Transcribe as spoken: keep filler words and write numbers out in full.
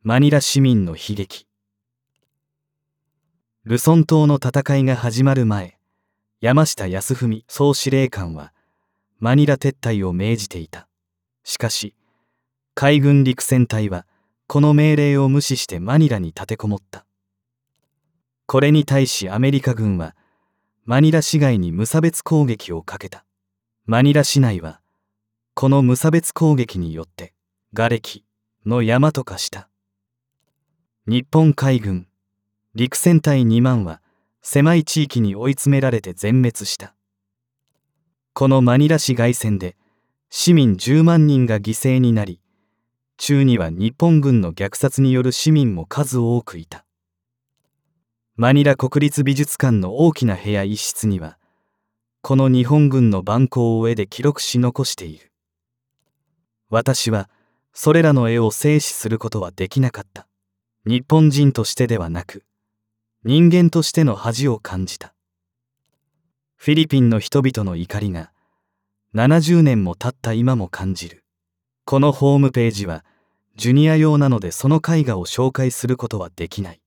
マニラ市民の悲劇。ルソン島の戦いが始まる前、山下康文総司令官はマニラ撤退を命じていた。しかし、海軍陸戦隊はこの命令を無視してマニラに立てこもった。これに対しアメリカ軍はマニラ市街に無差別攻撃をかけた。マニラ市内はこの無差別攻撃によって瓦礫の山と化した。日本海軍陸戦隊にまんは狭い地域に追い詰められて全滅した。このマニラ市街戦で市民じゅうまんにんが犠牲になり、中には日本軍の虐殺による市民も数多くいた。マニラ国立美術館の大きな部屋一室には、この日本軍の蛮行を絵で記録し残している。私はそれらの絵を静止することはできなかった。日本人としてではなく、人間としての恥を感じた。フィリピンの人々の怒りがななじゅうねんも経った今も感じる。このホームページはジュニア用なのでその絵画を紹介することはできない。